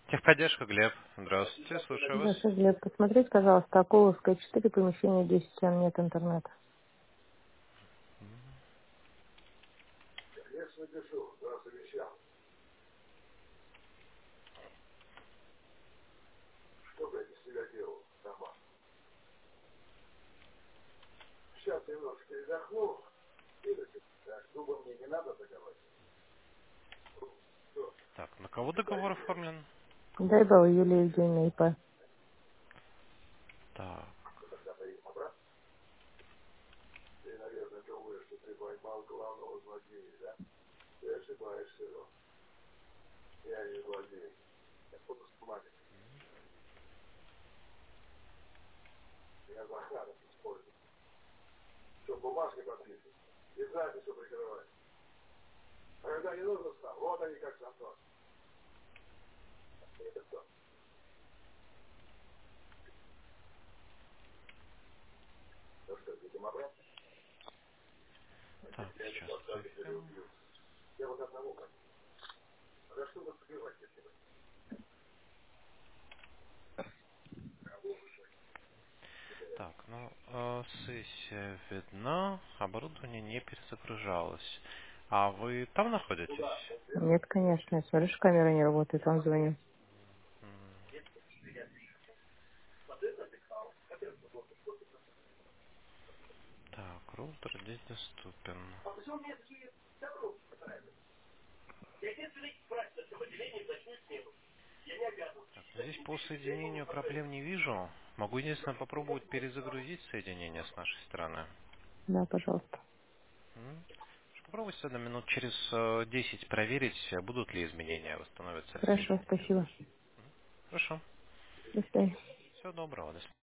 Техподдержка, Глеб. Здравствуйте, слушаю вас. Здравствуйте, Глеб. Посмотрите, пожалуйста, Акуловская, 4, помещение 10, там нет интернета. Так, на кого договор оформлен? Дай Бог, Юлия Евгеньевна, ИП. Так, так, сейчас выпьем. Так, ну, сессия видна, оборудование не перезагружалось. А вы там находитесь? Нет, конечно, я смотрю, что камера не работает, вам звоню. М, Так, роутер здесь доступен. Так, ну здесь по соединению проблем не вижу. Могу единственное попробовать перезагрузить соединение с нашей стороны. Да, пожалуйста. М. Попробуйте на минут через 10 проверить, будут ли изменения, восстановится ли Хорошо, соединение. спасибо. Хорошо. До свидания. Всего доброго. До свидания.